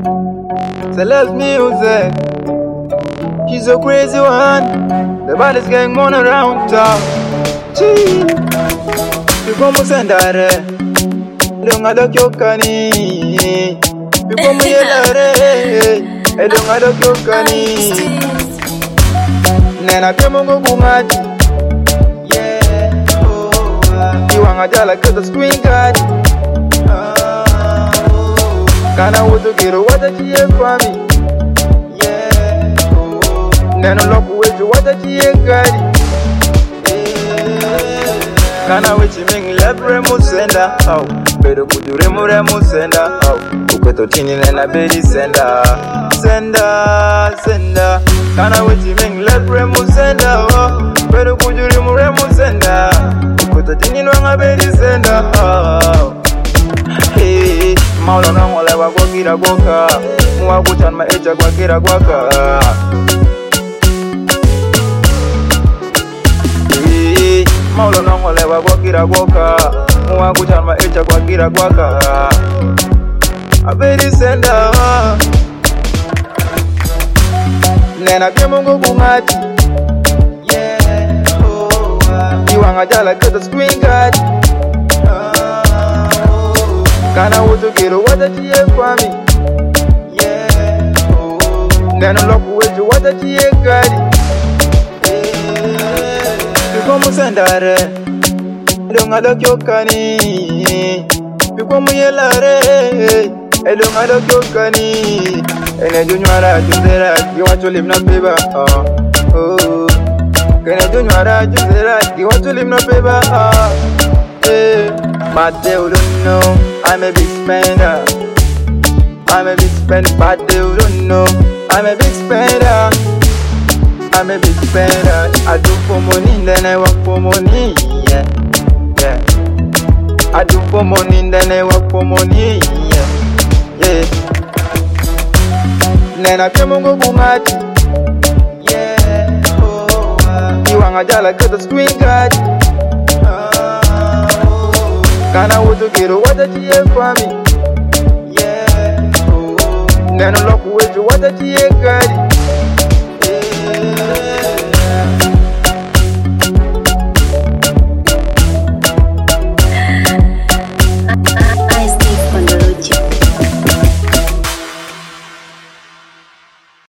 Celeste music. She's a crazy one. The body's going on around town. Chee. You come send her. Don't I look your canny. You come here, I don't I look your canny. Nena Kemongo Kumati. Yeah. You want a like the screen card. Can I want to get a water tea for me? Yeah. Then I look with you water tea carry. Can I wait to make lebre musenda? Oh, better could you remove musenda? Oh, Upeto Tini and a baby sender. Sender. Can I wait to make lebre musenda? Oh, better could you remove musenda? Upeto Tini and a baby sender. Oh. Hey, Maula no wala wagira goka. Mwa kuchan ma eja wagira gwaka. Hey, Maula no wala wagira goka. Mwa kuchan ma eja wagira gwaka. Abedi senda. Nena Kemongo Kumati. Yeah, oh. You want a jala get the screen card. Can I want to get a water tea for me? Yeah. Then I look with you water tea carry. You come send her. Don't I look your canny. You come here, I don't I look your canny. And I do not you want to live no paper. Oh. Can I do not you want to live no paper? But they don't know I'm a big spender. I'm a big spender, but they don't know I'm a big spender. I'm a big spender. I do for money, then I work for money. Yeah. I do for money, then I work for money. Yeah. Nena Kemongo Kumati. Yeah. Oh. You want a jala get the screen card. Can I want to get a water tea for me? Yeah. Then I look with you water tea carry. Yeah.